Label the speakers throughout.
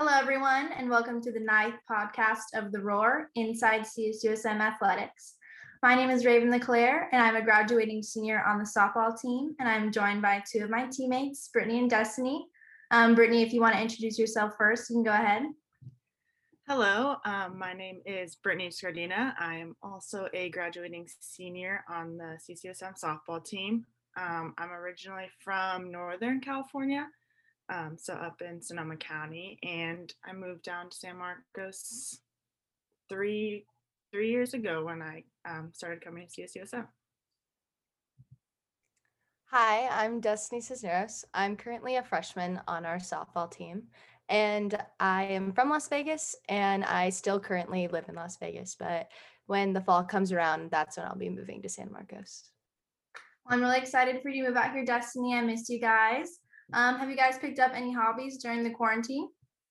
Speaker 1: Hello, everyone, and welcome to the ninth podcast of The Roar Inside CSUSM Athletics. My name is Raven LeClaire, and I'm a graduating senior on the softball team, and I'm joined by two of my teammates, Brittany and Destiny. Brittany, if you want to introduce yourself first, you can go ahead.
Speaker 2: Hello, my name is Brittany Scardina. I am also a graduating senior on the CCSM softball team. I'm originally from Northern California, so up in Sonoma County, and I moved down to San Marcos three years ago when I started coming to CSUSM.
Speaker 3: Hi, I'm Destiny Cisneros. I'm currently a freshman on our softball team, and I am from Las Vegas, and I still currently live in Las Vegas, but when the fall comes around, that's when I'll be moving to San Marcos.
Speaker 1: Well, I'm really excited for you to move out here, Destiny. I missed you guys. Have you guys picked up any hobbies during the quarantine?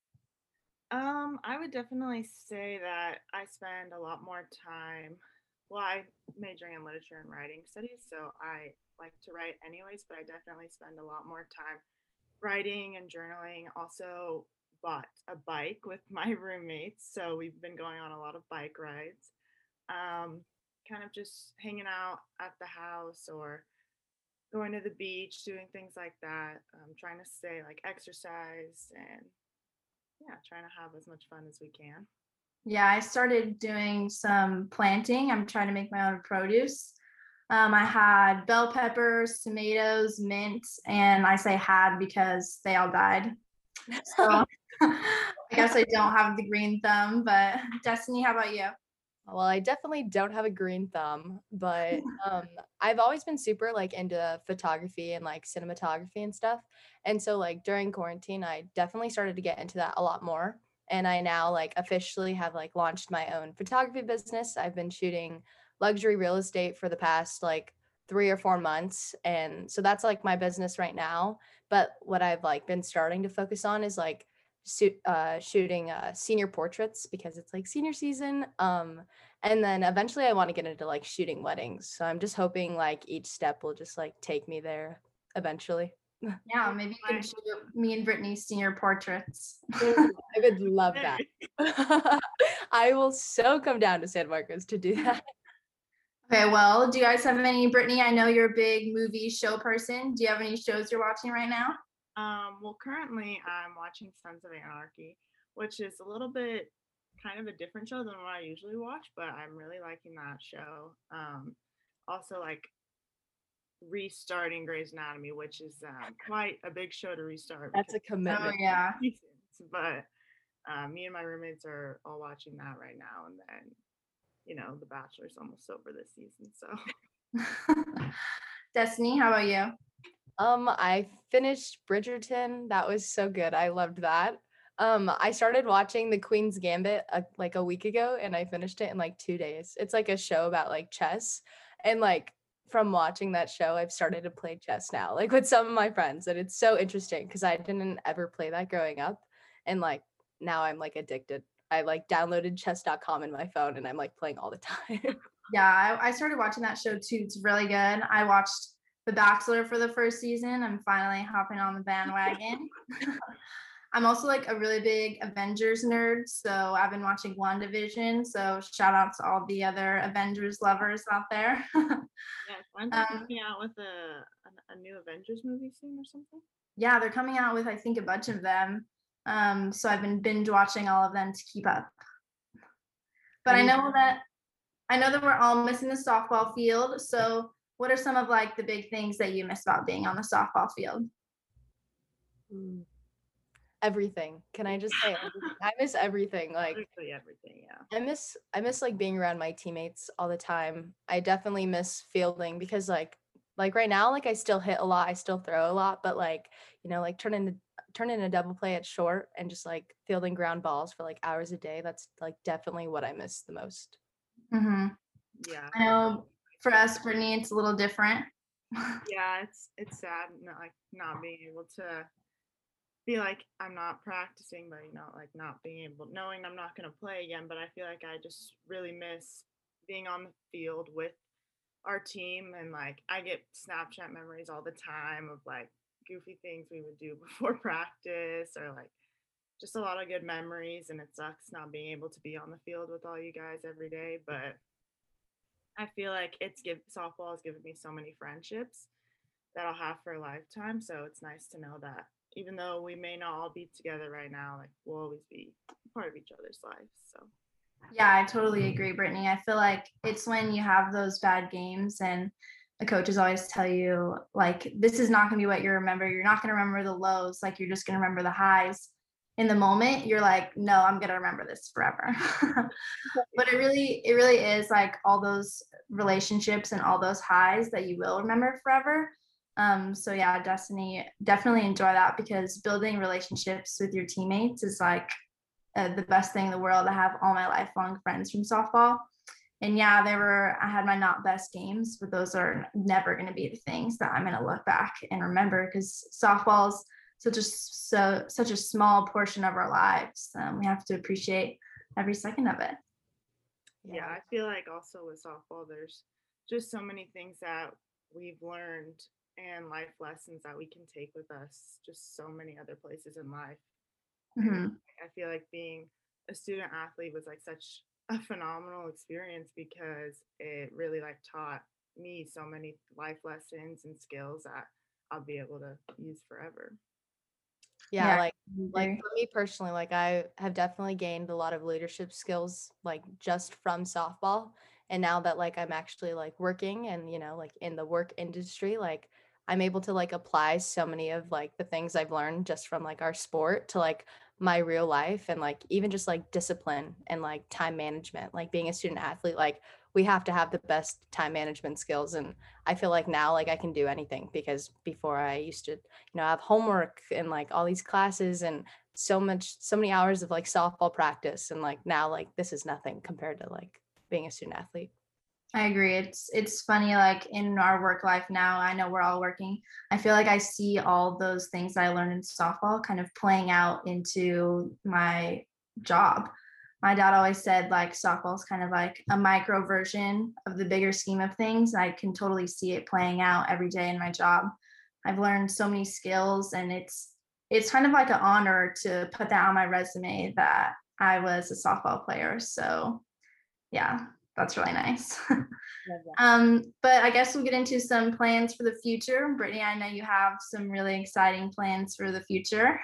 Speaker 2: I would definitely say that I spend a lot more time. Well, I majoring in literature and writing studies, so I like to write anyways, but I definitely spend a lot more time writing and journaling. Also bought a bike with my roommates, so we've been going on a lot of bike rides. Kind of just hanging out at the house or going to the beach, doing things like that. Trying to stay like exercise and yeah, trying to have as much fun as we can.
Speaker 1: Yeah, I started doing some planting. I'm trying to make my own produce. I had bell peppers, tomatoes, mint, and I say had because they all died. So I guess I don't have the green thumb, but Destiny, how about you?
Speaker 3: Well, I definitely don't have a green thumb, but I've always been super like into photography and like cinematography and stuff. And so like during quarantine, I definitely started to get into that a lot more. And I now like officially have like launched my own photography business. I've been shooting luxury real estate for the past like 3 or 4 months. And so that's like my business right now. But what I've like been starting to focus on is like shooting senior portraits because it's like senior season. And then eventually I want to get into like shooting weddings. So I'm just hoping like each step will just like take me there eventually.
Speaker 1: Yeah, maybe you can shoot me and Brittany's senior portraits.
Speaker 3: I would love that. I will so come down to San Marcos to do that.
Speaker 1: Okay, well, do you guys have any, Brittany? I know you're a big movie show person. Do you have any shows you're watching right now?
Speaker 2: Well, currently I'm watching Sons of Anarchy, which is a little bit kind of a different show than what I usually watch, but I'm really liking that show. Also, like restarting Grey's Anatomy, which is quite a big show to restart.
Speaker 3: That's a
Speaker 1: Oh,
Speaker 3: commitment.
Speaker 1: yeah.
Speaker 2: But me and my roommates are all watching that right now, and then The Bachelor's almost over this season, so.
Speaker 1: Destiny, how about you?
Speaker 3: I finished Bridgerton. That was so good. I loved that. I started watching The Queen's Gambit like a week ago, and I finished it in like 2 days. It's like a show about like chess, and like from watching that show, I've started to play chess now, like with some of my friends, and it's so interesting because I didn't ever play that growing up, and like now I'm like addicted. I like downloaded chess.com in my phone, and I'm like playing all the time.
Speaker 1: Yeah, I started watching that show too. It's really good. I watched The Bachelor for the first season. I'm finally hopping on the bandwagon. I'm also like a really big Avengers nerd, so I've been watching WandaVision. So shout out to all the other Avengers lovers out there.
Speaker 2: Yes, aren't they coming out with a new Avengers movie soon or something?
Speaker 1: Yeah, they're coming out with I think a bunch of them. So I've been binge watching all of them to keep up. But I know that we're all missing the softball field. So what are some of like the big things that you miss about being on the softball field?
Speaker 3: Everything. Can I just say everything? I miss everything. Like
Speaker 2: Literally everything, yeah.
Speaker 3: I miss like being around my teammates all the time. I definitely miss fielding because like right now, like I still hit a lot, I still throw a lot, but like, like turning a double play at short and just like fielding ground balls for like hours a day. That's like definitely what I miss the most.
Speaker 1: Mm-hmm.
Speaker 2: Yeah.
Speaker 1: I know for us, Brittany, it's a little different.
Speaker 2: Yeah, it's sad not being able to be like I'm not practicing, but like not being able knowing I'm not gonna play again. But I feel like I just really miss being on the field with our team, and like I get Snapchat memories all the time of like goofy things we would do before practice or like just a lot of good memories, and it sucks not being able to be on the field with all you guys every day, but I feel like softball has given me so many friendships that I'll have for a lifetime. So it's nice to know that even though we may not all be together right now, like we'll always be part of each other's lives. So
Speaker 1: Yeah, I totally agree, Brittany. I feel like it's when you have those bad games and the coaches always tell you, like, this is not going to be what you remember. You're not going to remember the lows. Like, you're just going to remember the highs. In the moment, you're like, no, I'm going to remember this forever. But it really is like all those relationships and all those highs that you will remember forever. So yeah, Destiny, definitely enjoy that because building relationships with your teammates is like the best thing in the world. I have all my lifelong friends from softball. And yeah, I had my not best games, but those are never going to be the things that I'm going to look back and remember because softball's such a small portion of our lives. We have to appreciate every second of it.
Speaker 2: yeah, I feel like also with softball, there's just so many things that we've learned and life lessons that we can take with us, just so many other places in life. And
Speaker 1: Mhm.
Speaker 2: I feel like being a student athlete was like such a phenomenal experience because it really like taught me so many life lessons and skills that I'll be able to use forever.
Speaker 3: Yeah,
Speaker 1: Yeah,
Speaker 3: like
Speaker 1: agree.
Speaker 3: for me personally, like I have definitely gained a lot of leadership skills like just from softball. And now that like I'm actually like working and like in the work industry, like I'm able to like apply so many of like the things I've learned just from like our sport to like my real life and like even just like discipline and like time management. Like being a student athlete, like we have to have the best time management skills. And I feel like now like I can do anything because before I used to have homework and like all these classes and so many hours of like softball practice. And like now, like this is nothing compared to like being a student athlete.
Speaker 1: I agree. It's funny, like in our work life now, I know we're all working. I feel like I see all those things that I learned in softball kind of playing out into my job. My dad always said like softball is kind of like a micro version of the bigger scheme of things. I can totally see it playing out every day in my job. I've learned so many skills and it's kind of like an honor to put that on my resume that I was a softball player. So yeah, that's really nice.
Speaker 3: Love that.
Speaker 1: But I guess we'll get into some plans for the future. Brittany, I know you have some really exciting plans for the future.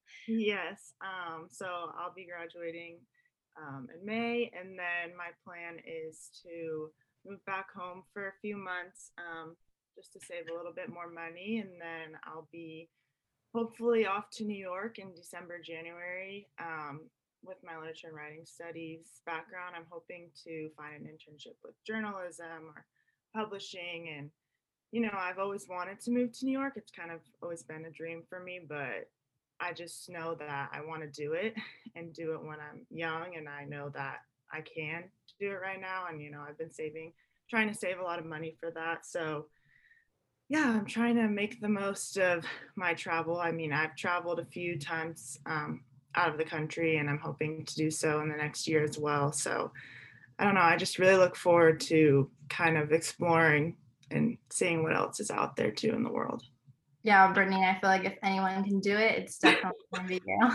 Speaker 2: Yes. So I'll be graduating in May, and then my plan is to move back home for a few months just to save a little bit more money, and then I'll be hopefully off to New York in December, January. With my literature and writing studies background, I'm hoping to find an internship with journalism or publishing. And, I've always wanted to move to New York. It's kind of always been a dream for me, but I just know that I want to do it and do it when I'm young. And I know that I can do it right now. And, I've been trying to save a lot of money for that. So, yeah, I'm trying to make the most of my travel. I mean, I've traveled a few times out of the country, and I'm hoping to do so in the next year as well. So I don't know. I just really look forward to kind of exploring and seeing what else is out there too in the world.
Speaker 1: Yeah, Brittany, I feel like if anyone can do it, it's definitely going to be you.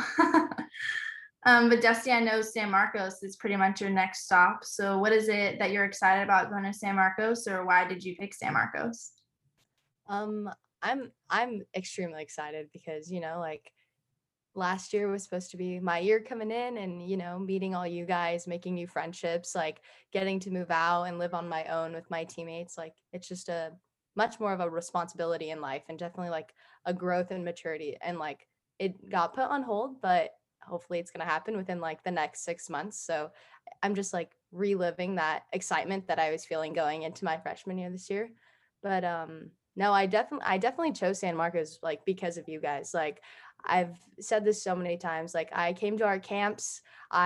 Speaker 1: But Dusty, I know San Marcos is pretty much your next stop. So what is it that you're excited about going to San Marcos, or why did you pick San Marcos?
Speaker 3: Um, I'm extremely excited because like last year was supposed to be my year coming in and meeting all you guys, making new friendships, like getting to move out and live on my own with my teammates. Like it's just a much more of a responsibility in life and definitely like a growth and maturity. And like it got put on hold, but hopefully it's going to happen within like the next 6 months. So I'm just like reliving that excitement that I was feeling going into my freshman year this year. But no, I definitely chose San Marcos like because of you guys. Like I've said this so many times. Like I came to our camps.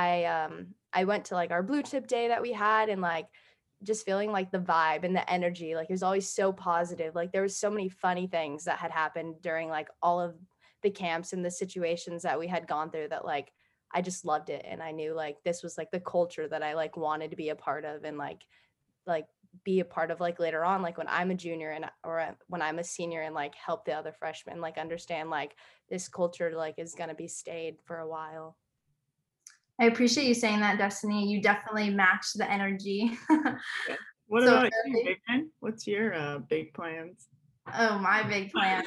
Speaker 3: I went to like our blue chip day that we had and like just feeling like the vibe and the energy. Like it was always so positive. Like there was so many funny things that had happened during like all of the camps and the situations that we had gone through that like I just loved it. And I knew like this was like the culture that I like wanted to be a part of and like be a part of like later on, like when I'm a junior and or when I'm a senior, and like help the other freshmen like understand like this culture like is gonna be stayed for a while.
Speaker 1: I appreciate you saying that, Destiny. You definitely match the energy.
Speaker 2: Yeah. What
Speaker 1: So
Speaker 2: about you,
Speaker 1: early.
Speaker 2: Megan? What's your big plans?
Speaker 1: Oh, my big plans.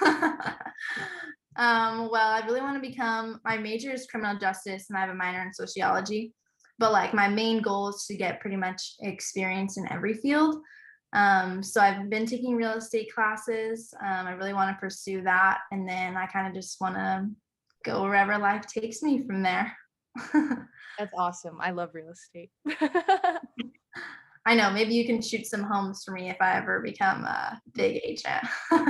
Speaker 1: Well, I really want to become, my major is criminal justice and I have a minor in sociology. But like my main goal is to get pretty much experience in every field. So I've been taking real estate classes. I really want to pursue that. And then I kind of just want to go wherever life takes me from there.
Speaker 3: That's awesome. I love real estate.
Speaker 1: I know, maybe you can shoot some homes for me if I ever become a big agent.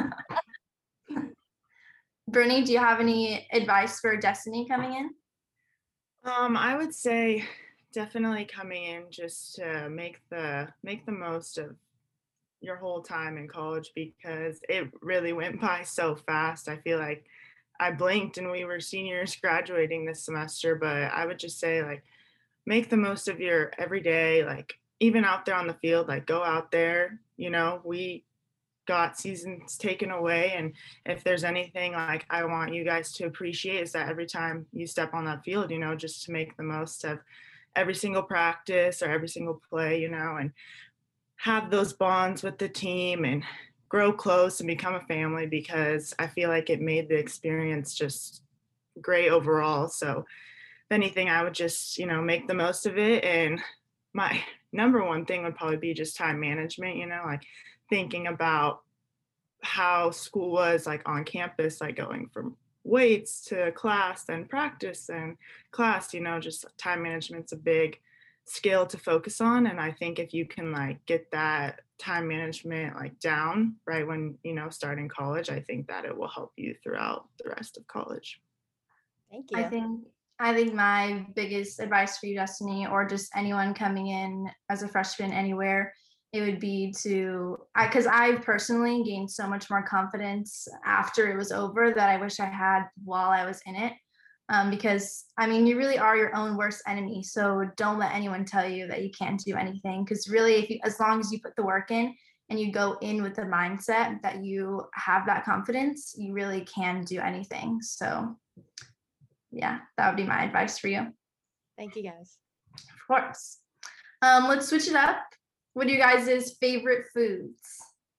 Speaker 1: Brittany, do you have any advice for Destiny coming in?
Speaker 2: I would say definitely coming in just to make the most of your whole time in college because it really went by so fast. I feel like I blinked and we were seniors graduating this semester, but I would just say like make the most of your every day, like even out there on the field, like go out there, we got seasons taken away. And if there's anything like I want you guys to appreciate is that every time you step on that field, just to make the most of every single practice or every single play, and have those bonds with the team and grow close and become a family because I feel like it made the experience just great overall. So if anything, I would just, make the most of it. And my number one thing would probably be just time management, like thinking about how school was like on campus, like going from weights to class and practice and class, just time management's a big skill to focus on. And I think if you can like get that time management like down right when, starting college, I think that it will help you throughout the rest of college.
Speaker 3: Thank
Speaker 1: I
Speaker 3: you.
Speaker 1: think I think my biggest advice for you, Destiny, or just anyone coming in as a freshman anywhere, it would be because I personally gained so much more confidence after it was over that I wish I had while I was in it. Because I mean, you really are your own worst enemy. So don't let anyone tell you that you can't do anything. Because really, as long as you put the work in and you go in with the mindset that you have that confidence, you really can do anything. So yeah, that would be my advice for you.
Speaker 3: Thank you guys.
Speaker 1: Of course. Let's switch it up. What are you guys' favorite foods?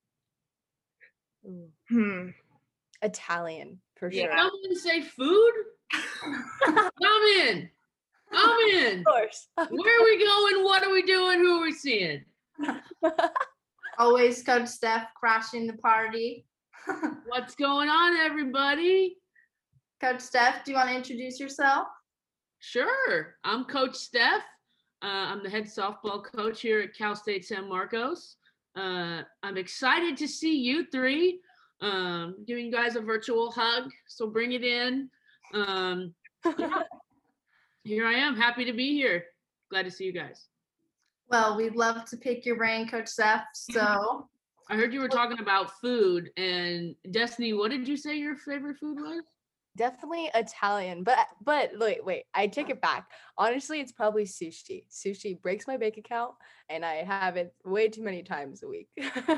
Speaker 3: Italian for
Speaker 2: Yeah.
Speaker 3: sure.
Speaker 4: Someone say food? Come in. Come in.
Speaker 3: Of course.
Speaker 4: Where are we going? What are we doing? Who are we seeing?
Speaker 1: Always Coach Steph crashing the party.
Speaker 4: What's going on, everybody?
Speaker 1: Coach Steph, do you want to introduce yourself?
Speaker 4: Sure. I'm Coach Steph. I'm the head softball coach here at Cal State San Marcos. I'm excited to see you three. Giving you guys a virtual hug, so bring it in. Yeah. Here I am, happy to be here. Glad to see you guys.
Speaker 1: Well, we'd love to pick your brain, Coach Steph. So
Speaker 4: I heard you were talking about food, and Destiny, what did you say your favorite food was?
Speaker 3: Definitely Italian, but wait, I take it back. Honestly, it's probably sushi. Sushi breaks my bank account, and I have it way too many times a week.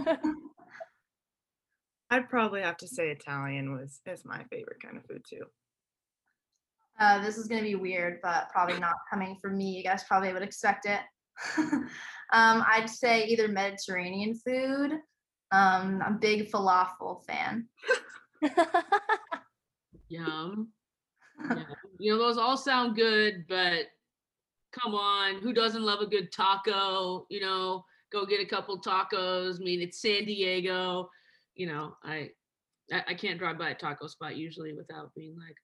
Speaker 2: I'd probably have to say Italian is my favorite kind of food too.
Speaker 1: this is going to be weird, but probably not coming from me. You guys probably would expect it. I'd say either Mediterranean food. I'm a big falafel fan.
Speaker 4: Yum. Yeah. Those all sound good, but come on, who doesn't love a good taco? Go get a couple tacos. I mean, it's San Diego. I can't drive by a taco spot usually without being like,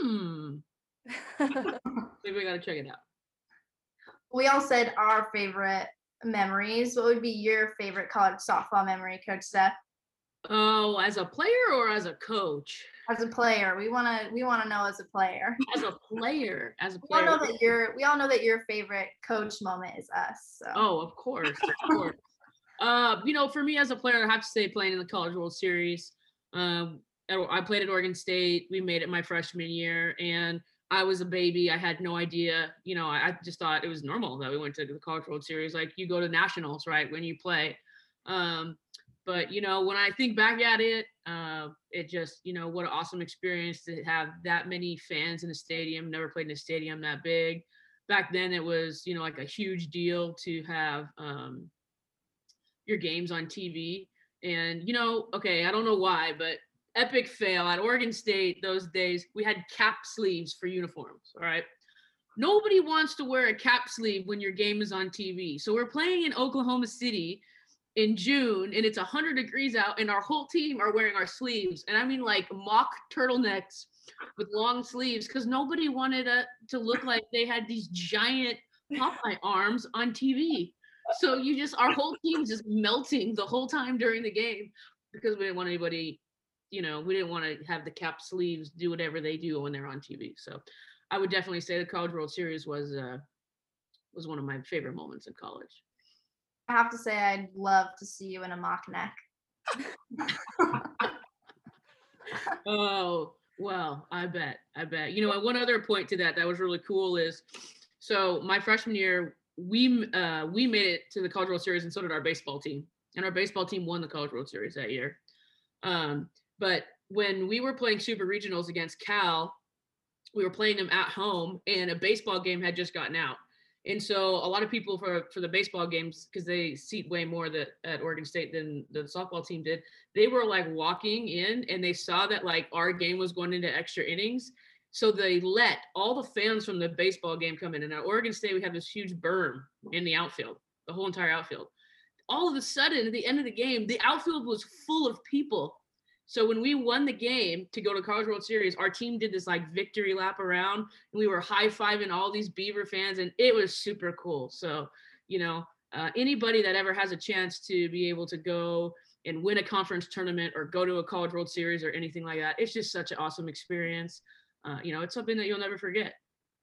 Speaker 4: maybe I gotta check it out.
Speaker 1: We all said our favorite memories. What would be your favorite college softball memory, Coach Steph?
Speaker 4: Oh, as a player or as a coach?
Speaker 1: As a player, we want to know as a player.
Speaker 4: As a player.
Speaker 1: We all know that your favorite coach moment is us. So.
Speaker 4: Oh, of course. For me as a player, I have to say playing in the College World Series. I played at Oregon State. We made it my freshman year, and I was a baby. I had no idea. I just thought it was normal that we went to the College World Series. Like you go to nationals, right, when you play. But when I think back at it, it just, what an awesome experience to have that many fans in the stadium. Never played in a stadium that big. Back then it was, like a huge deal to have your games on TV. And, okay, I don't know why, but epic fail at Oregon State those days, we had cap sleeves for uniforms. All right. Nobody wants to wear a cap sleeve when your game is on TV. So we're playing in Oklahoma City in June and it's 100 degrees out and our whole team are wearing our sleeves. And I mean like mock turtlenecks with long sleeves because nobody wanted to look like they had these giant Popeye arms on TV. So our whole team's just melting the whole time during the game because we didn't want anybody, we didn't want to have the cap sleeves do whatever they do when they're on TV. So I would definitely say the College World Series was one of my favorite moments in college.
Speaker 1: I have to say, I'd love to see you in a mock neck.
Speaker 4: Oh, well, I bet. And one other point to that was really cool is, so my freshman year, we made it to the College World Series, and so did our baseball team. And our baseball team won the College World Series that year. But when we were playing super regionals against Cal, we were playing them at home, and a baseball game had just gotten out. And so a lot of people for the baseball games, because they seat way more at Oregon State than the softball team did, they were like walking in and they saw that like our game was going into extra innings. So they let all the fans from the baseball game come in. And at Oregon State, we have this huge berm in the outfield, the whole entire outfield. All of a sudden, at the end of the game, the outfield was full of people. So when we won the game to go to College World Series, our team did this like victory lap around and we were high-fiving all these Beaver fans and it was super cool. So, anybody that ever has a chance to be able to go and win a conference tournament or go to a College World Series or anything like that, it's just such an awesome experience. It's something that you'll never forget.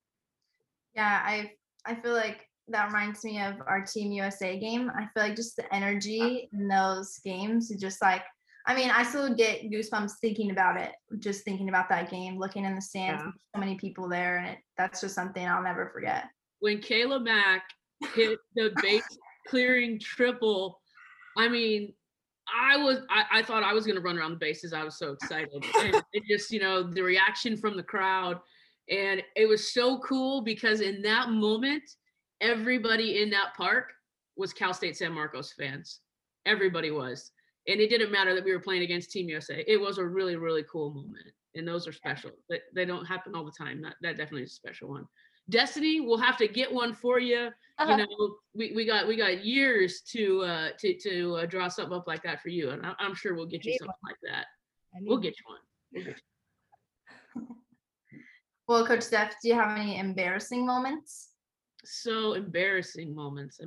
Speaker 1: Yeah, I feel like that reminds me of our Team USA game. I feel like just the energy in those games is just like, I still get goosebumps thinking about it, just thinking about that game, looking in the stands, with so many people there, and that's just something I'll never forget.
Speaker 4: When Kayla Mack hit the base clearing triple, I thought I was going to run around the bases. I was so excited. And it just, the reaction from the crowd. And it was so cool because in that moment, everybody in that park was Cal State San Marcos fans. Everybody was. And it didn't matter that we were playing against Team USA. It was a really, really cool moment. And those are special. But they don't happen all the time. That definitely is a special one. Destiny, we'll have to get one for you. We got years to draw something up like that for you, and I'm sure we'll get you something like that. We'll get you one.
Speaker 1: Well, Coach Steph, do you have any embarrassing moments?
Speaker 4: So embarrassing moments.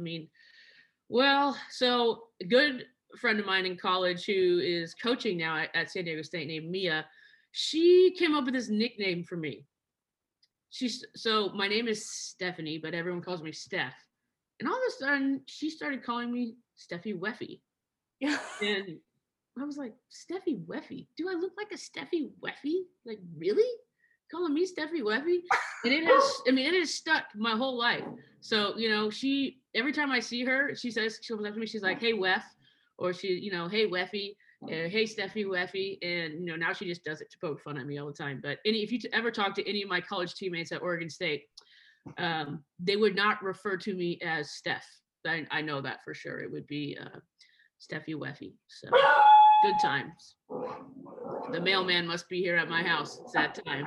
Speaker 4: So a good friend of mine in college who is coaching now at San Diego State named Mia, she came up with this nickname for me. So my name is Stephanie, but everyone calls me Steph. And all of a sudden, she started calling me Steffi Weffy. And I was like, Steffi Weffy? Do I look like a Steffi Weffy? Like, really? Calling me Steffi Weffy? And it has stuck my whole life. So, every time I see her, she'll come up to me, she's like, hey, Weff. Or she, hey, Weffy. Hey, Steffi Weffy. And, now she just does it to poke fun at me all the time. But if you ever talk to any of my college teammates at Oregon State, they would not refer to me as Steph. I know that for sure. It would be Steffi Weffy. So good times. The mailman must be here at my house. It's that time.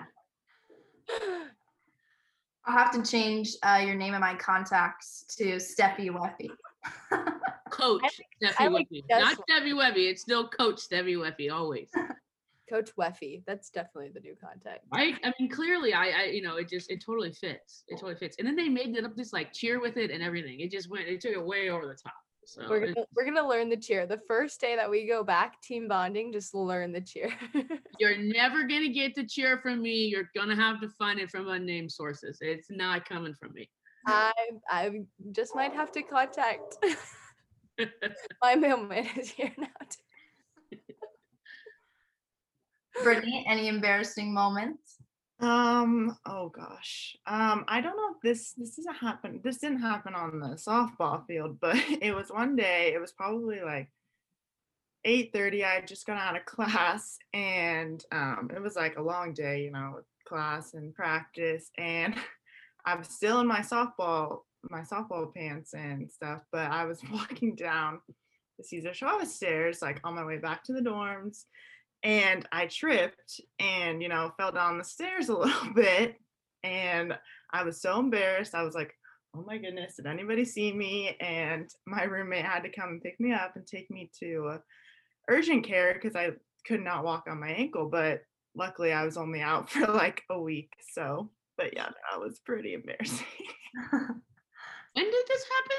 Speaker 1: I'll have to change your name in my contacts to Steffi Weffy.
Speaker 4: Coach Steffi Weffy. Not Steffi Weffy. It's still Coach Steffi Weffy, always.
Speaker 3: Coach Weffy. That's definitely the new contact.
Speaker 4: Right? Clearly, it totally fits. It totally fits. And then they made it up this like cheer with it and everything. It took it way over the top. So
Speaker 3: we're gonna learn the cheer. The first day that we go back, team bonding, just learn the cheer.
Speaker 4: You're never gonna get the cheer from me. You're gonna have to find it from unnamed sources. It's not coming from me.
Speaker 3: I just might have to contact my mailman is here now too.
Speaker 1: Brittany, any embarrassing moments?
Speaker 2: Oh gosh. I don't know if this doesn't happen. This didn't happen on the softball field, but it was one day, it was probably like 8:30. I had just got out of class and it was like a long day, with class and practice. And I was still in my softball pants and stuff, but I was walking down the Cesar Chavez stairs, like on my way back to the dorms, and I tripped and fell down the stairs a little bit, and I was so embarrassed. I was like, oh my goodness, did anybody see me? And my roommate had to come and pick me up and take me to urgent care because I could not walk on my ankle. But luckily I was only out for like a week, so but yeah, that was pretty embarrassing.
Speaker 4: When did this happen?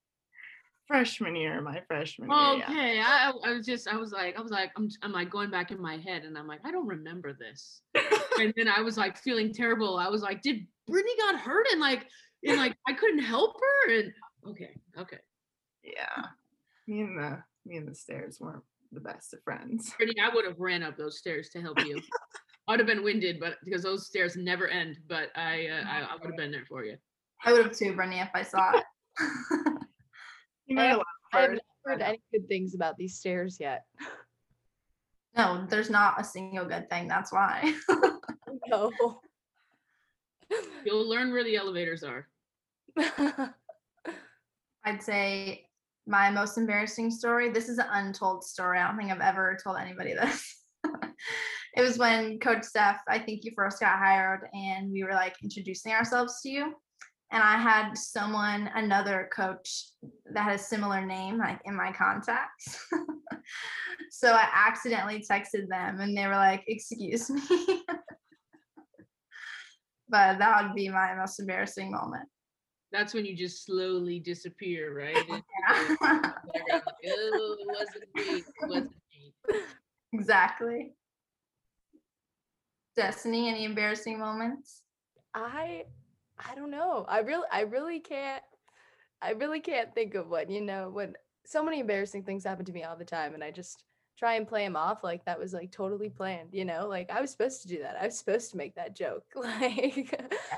Speaker 2: My freshman year, yeah.
Speaker 4: Okay, I was like, I'm like going back in my head, and I'm like, I don't remember this. And then I was like feeling terrible. I was like, did Brittany got hurt? And I couldn't help her. And okay.
Speaker 2: Yeah. Me and the stairs weren't the best of friends.
Speaker 4: Brittany, I would have ran up those stairs to help you. I'd have been winded, but because those stairs never end. But I would have been there for you.
Speaker 1: I would have too, Brittany, if I saw it.
Speaker 2: You made a lot
Speaker 3: I have
Speaker 2: first.
Speaker 3: not heard any good things about these stairs yet.
Speaker 1: No, there's not a single good thing. That's why.
Speaker 3: No.
Speaker 4: You'll learn where the elevators are.
Speaker 1: I'd say my most embarrassing story. This is an untold story. I don't think I've ever told anybody this. It was when Coach Steph, I think you first got hired, and we were like introducing ourselves to you. And I had another coach that had a similar name, like in my contacts. So I accidentally texted them and they were like, excuse me. But that would be my most embarrassing moment.
Speaker 4: That's when you just slowly disappear, right?
Speaker 1: Yeah.
Speaker 4: Like, oh, it wasn't me. It wasn't me.
Speaker 1: Exactly. Destiny, any embarrassing moments?
Speaker 3: I don't know. I really can't think of one, when so many embarrassing things happen to me all the time, and I just try and play them off like that was like totally planned, like I was supposed to do that. I was supposed to make that joke. Like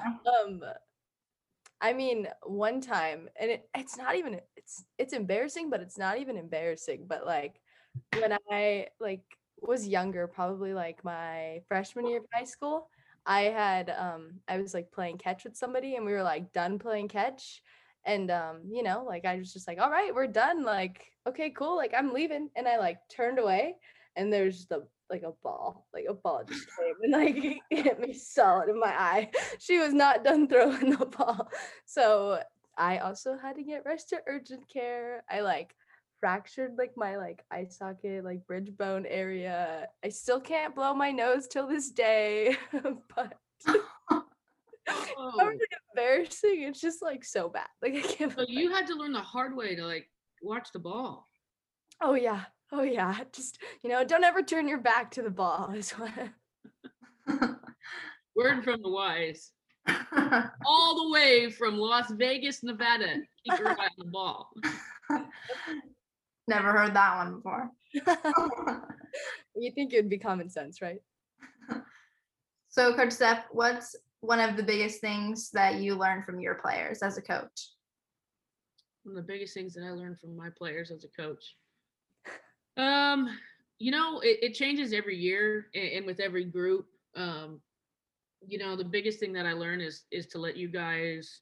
Speaker 3: I mean, one time, and it's not even it's embarrassing, but it's not even embarrassing, but like when I like was younger, probably like my freshman year of high school, I was like playing catch with somebody, and we were like done playing catch, and like I was just like, all right, we're done, like okay, cool, like I'm leaving, and I like turned away, and there's a ball just came and like hit me solid in my eye. She was not done throwing the ball, so I also had to get rushed to urgent care. I like fractured like my like eye socket, like bridge bone area. I still can't blow my nose till this day. But
Speaker 4: Oh,
Speaker 3: not really embarrassing. It's just like so bad. Like I can't.
Speaker 4: so you had to learn the hard way to like watch the ball.
Speaker 3: Oh yeah. Just don't ever turn your back to the ball. Is what.
Speaker 4: Word from the wise. All the way from Las Vegas, Nevada. Keep your eye on the ball.
Speaker 1: Never heard that one before.
Speaker 3: You think it would be common sense, right?
Speaker 1: So, Coach Steph, what's one of the biggest things that you learned from your players as a coach?
Speaker 4: One of the biggest things that I learned from my players as a coach. It changes every year and with every group. The biggest thing that I learned is to let you guys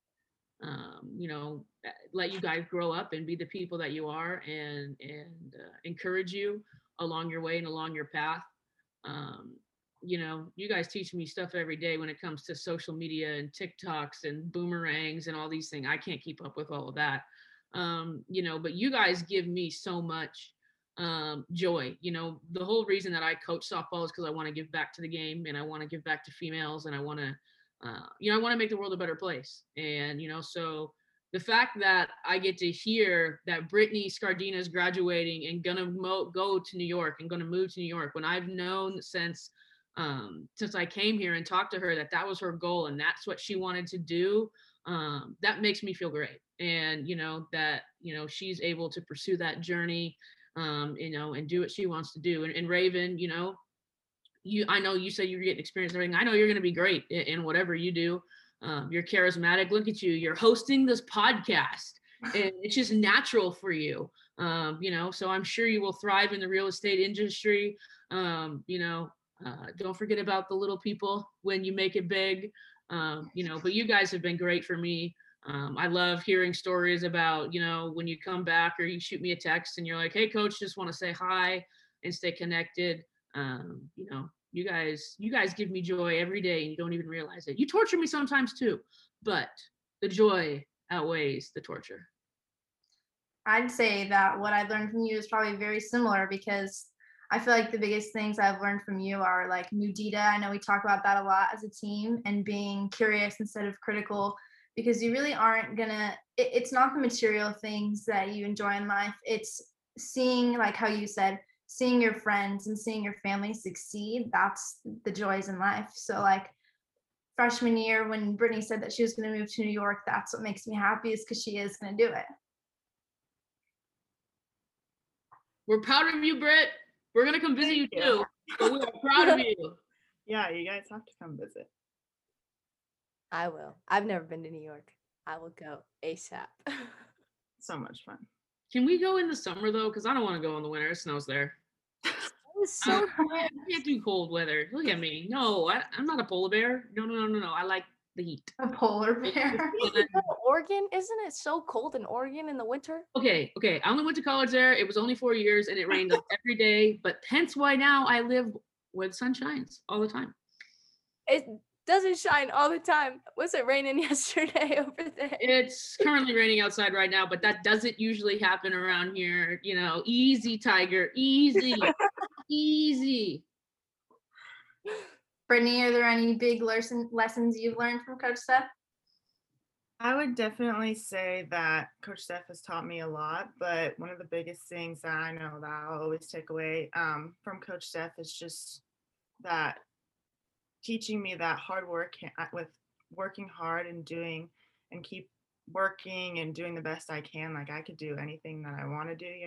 Speaker 4: let you guys grow up and be the people that you are, and encourage you along your way and along your path. You guys teach me stuff every day when it comes to social media and TikToks and boomerangs and all these things. I can't keep up with all of that. But you guys give me so much joy. The whole reason that I coach softball is because I want to give back to the game, and I want to give back to females, and I want to I want to make the world a better place. And so the fact that I get to hear that Brittany Scardina is graduating and gonna go to New York and gonna move to New York, when I've known since I came here and talked to her that was her goal and that's what she wanted to do, that makes me feel great. And that she's able to pursue that journey, and do what she wants to do. And Raven, I know you said you're getting experience and everything. I know you're going to be great in whatever you do. You're charismatic. Look at you. You're hosting this podcast and it's just natural for you. So I'm sure you will thrive in the real estate industry. Don't forget about the little people when you make it big. But you guys have been great for me. I love hearing stories about, when you come back or you shoot me a text and you're like, hey, coach, just want to say hi and stay connected. You guys give me joy every day and you don't even realize it. You torture me sometimes too, but the joy outweighs the torture.
Speaker 1: I'd say that what I've learned from you is probably very similar, because I feel like the biggest things I've learned from you are like mudita. I know we talk about that a lot as a team, and being curious instead of critical, because you really aren't it's not the material things that you enjoy in life. It's seeing, like how you said, seeing your friends and seeing your family succeed. That's the joys in life. So like freshman year, when Brittany said that she was going to move to New York, that's what makes me happy, is because she is going to do it.
Speaker 4: We're proud of you, Britt. We're going to come visit you too, but we are proud of you.
Speaker 2: Yeah, you guys have to come visit.
Speaker 3: I will. I've never been to New York. I will go ASAP.
Speaker 2: So much fun.
Speaker 4: Can we go in the summer though? Because I don't want to go in the winter. It snows there.
Speaker 3: It was so
Speaker 4: I can't do cold weather. Look at me. No, I'm not a polar bear. No. I like the heat.
Speaker 1: A polar bear.
Speaker 3: Oregon, isn't it so cold in Oregon in the winter?
Speaker 4: Okay. I only went to college there. It was only 4 years and it rained like every day. But hence why now I live where the sun shines all the time.
Speaker 3: It doesn't shine all the time. Was it raining yesterday over there?
Speaker 4: It's currently raining outside right now, but that doesn't usually happen around here. Easy, Tiger. Easy. Easy.
Speaker 1: Brittany, are there any big lessons you've learned from Coach Steph?
Speaker 2: I would definitely say that Coach Steph has taught me a lot, but one of the biggest things that I know that I'll always take away from Coach Steph is just that teaching me that hard work with working hard and keep working and doing the best I can. Like I could do anything that I want to do,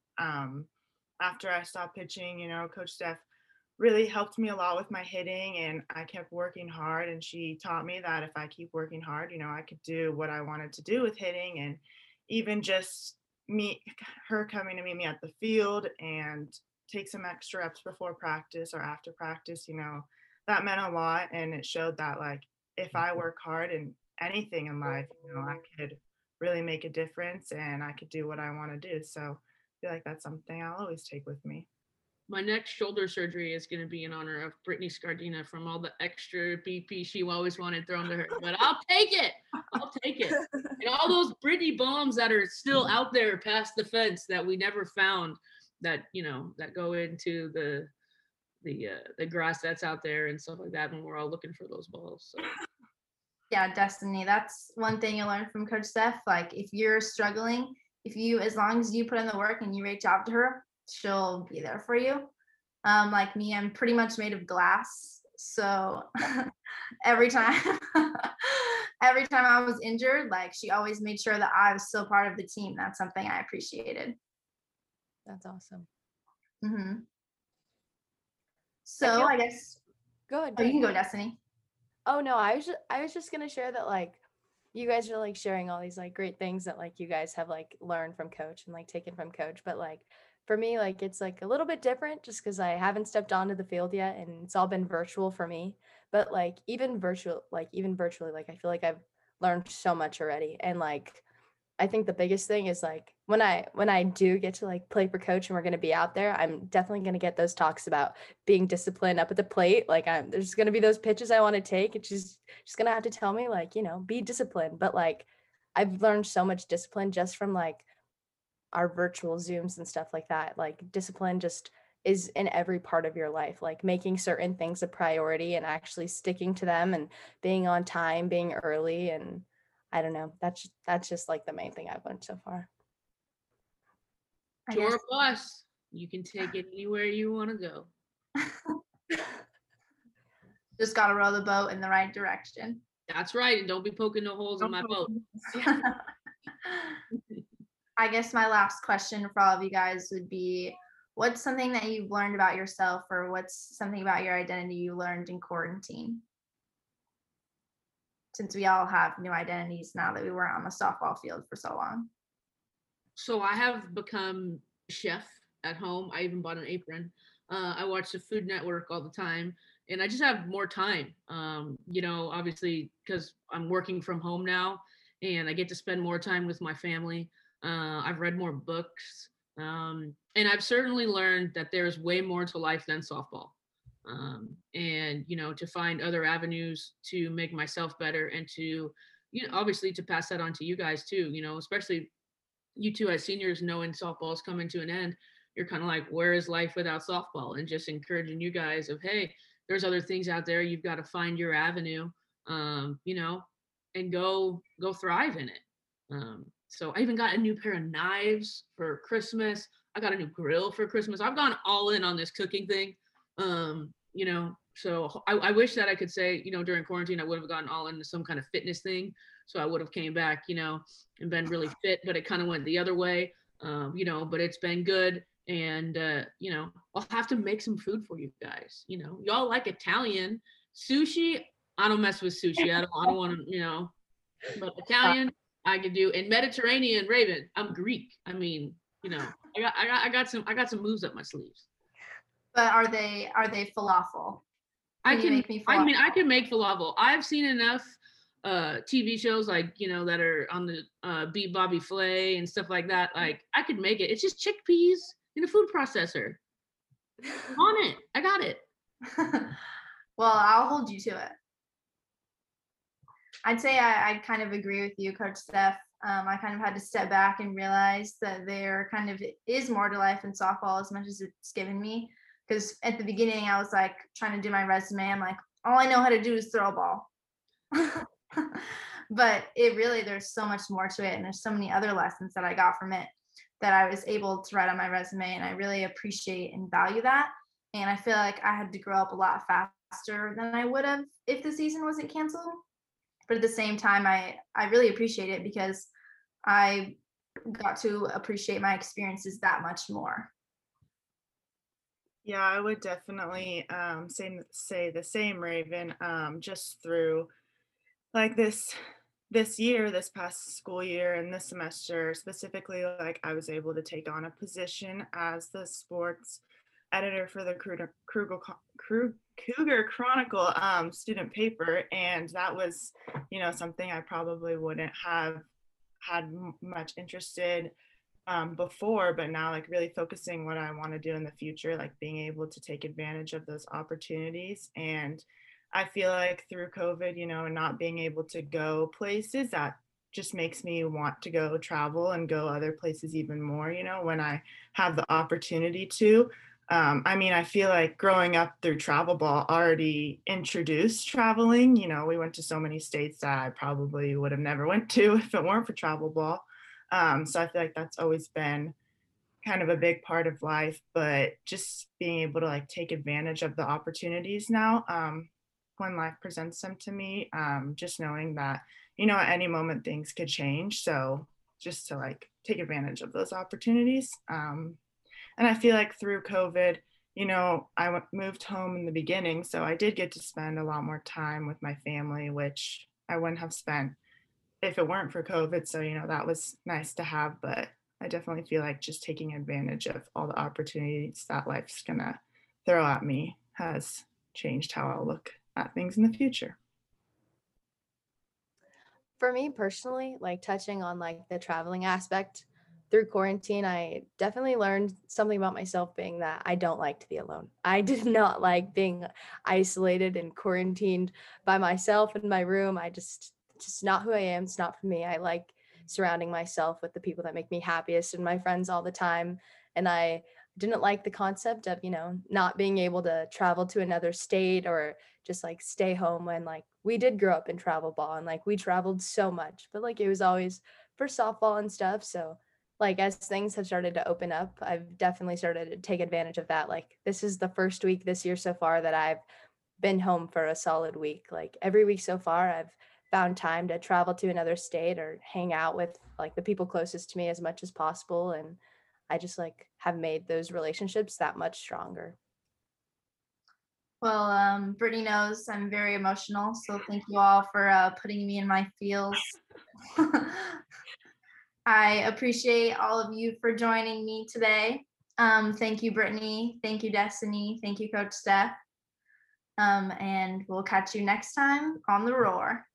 Speaker 2: after I stopped pitching, Coach Steph really helped me a lot with my hitting, and I kept working hard, and she taught me that if I keep working hard, I could do what I wanted to do with hitting. And even just her coming to meet me at the field and take some extra reps before practice or after practice, that meant a lot. And it showed that like if I work hard in anything in life, I could really make a difference and I could do what I want to do. So I feel like that's something I'll always take with me.
Speaker 4: My next shoulder surgery is going to be in honor of Brittany Scardina from all the extra BP she always wanted thrown to her. But I'll take it. And all those Brittany bombs that are still out there past the fence that we never found, that that go into the grass that's out there and stuff like that when we're all looking for those balls. So.
Speaker 1: Yeah, destiny. That's one thing you learn from Coach Steph. Like if you're struggling, as long as you put in the work and you reach out to her, she'll be there for you. Like me, I'm pretty much made of glass. So every time I was injured, like she always made sure that I was still part of the team. That's something I appreciated.
Speaker 3: That's awesome.
Speaker 1: Mm-hmm. So I guess
Speaker 3: go ahead.
Speaker 1: Oh, you can go, Destiny.
Speaker 3: Oh no, I was just gonna share that like you guys are like sharing all these like great things that like you guys have like learned from Coach and like taken from Coach, but like for me, like it's like a little bit different just because I haven't stepped onto the field yet and it's all been virtual for me. But like even virtually, like I feel like I've learned so much already. And like I think the biggest thing is like when I do get to like play for Coach and we're gonna be out there, I'm definitely gonna get those talks about being disciplined up at the plate. Like there's gonna be those pitches I want to take. It's just gonna have to tell me like, be disciplined. But like I've learned so much discipline just from like our virtual Zooms and stuff like that. Like discipline just is in every part of your life, like making certain things a priority and actually sticking to them and being on time, being early. And I don't know, that's just like the main thing I've learned so far.
Speaker 4: Tour bus, you can take it anywhere you want to go.
Speaker 1: Just got to row the boat in the right direction.
Speaker 4: That's right. And don't be poking no holes in my boat.
Speaker 1: I guess my last question for all of you guys would be, what's something that you've learned about yourself, or what's something about your identity you learned in quarantine? Since we all have new identities now that we weren't on the softball field for so long.
Speaker 4: So I have become a chef at home. I even bought an apron. I watch the Food Network all the time, and I just have more time. Obviously because I'm working from home now, and I get to spend more time with my family. I've read more books, and I've certainly learned that there's way more to life than softball. And to find other avenues to make myself better, and to obviously to pass that on to you guys too. Especially you two as seniors, knowing softball's coming to an end, you're kind of like, where is life without softball? And just encouraging you guys of, hey, there's other things out there. You've got to find your avenue, and go thrive in it. So I even got a new pair of knives for Christmas. I got a new grill for Christmas. I've gone all in on this cooking thing. So I wish that I could say, during quarantine, I would have gotten all into some kind of fitness thing. So I would have came back, and been really fit, but it kind of went the other way. But it's been good. And, I'll have to make some food for you guys. Y'all like Italian sushi. I don't mess with sushi. I don't want to, but Italian I could do. And Mediterranean, Raven, I'm Greek. I mean, I got some moves up my sleeves.
Speaker 1: But are they falafel?
Speaker 4: I
Speaker 1: Can you
Speaker 4: can
Speaker 1: make me
Speaker 4: I mean
Speaker 1: falafel?
Speaker 4: I can make falafel. I've seen enough TV shows like that are on the Beat Bobby Flay and stuff like that. Like I could make it. It's just chickpeas in a food processor. On it. I got it.
Speaker 1: Well, I'll hold you to it. I'd say I kind of agree with you, Coach Steph. I kind of had to step back and realize that there kind of is more to life in softball as much as it's given me. Because at the beginning, I was like trying to do my resume. I'm like, all I know how to do is throw a ball. But there's so much more to it. And there's so many other lessons that I got from it that I was able to write on my resume. And I really appreciate and value that. And I feel like I had to grow up a lot faster than I would have if the season wasn't canceled. But at the same time, I really appreciate it because I got to appreciate my experiences that much more.
Speaker 2: Yeah, I would definitely say the same, Raven. Just through like this year, this past school year, and this semester specifically, like I was able to take on a position as the sports editor for the Cougar Chronicle student paper, and that was, something I probably wouldn't have had much interested before, but now like really focusing what I want to do in the future, like being able to take advantage of those opportunities. And I feel like through COVID, and not being able to go places, that just makes me want to go travel and go other places even more, when I have the opportunity to. I feel like growing up through travel ball already introduced traveling. We went to so many states that I probably would have never went to if it weren't for travel ball. So I feel like that's always been kind of a big part of life, but just being able to like take advantage of the opportunities now when life presents them to me, just knowing that, at any moment things could change. So just to like take advantage of those opportunities. And I feel like through COVID, I moved home in the beginning, so I did get to spend a lot more time with my family, which I wouldn't have spent if it weren't for COVID. So, that was nice to have, but I definitely feel like just taking advantage of all the opportunities that life's gonna throw at me has changed how I'll look at things in the future.
Speaker 3: For me personally, like touching on like the traveling aspect through quarantine, I definitely learned something about myself, being that I don't like to be alone. I did not like being isolated and quarantined by myself in my room. Just not who I am. It's not for me. I like surrounding myself with the people that make me happiest and my friends all the time. And I didn't like the concept of, not being able to travel to another state or just like stay home when like we did grow up in travel ball and like we traveled so much, but like it was always for softball and stuff. So like as things have started to open up, I've definitely started to take advantage of that. Like this is the first week this year so far that I've been home for a solid week. Like every week so far, I've found time to travel to another state or hang out with like the people closest to me as much as possible. And I just like have made those relationships that much stronger.
Speaker 1: Well, Brittany knows I'm very emotional, so thank you all for putting me in my feels. I appreciate all of you for joining me today. Thank you, Brittany. Thank you, Destiny. Thank you, Coach Steph. And we'll catch you next time on The Roar.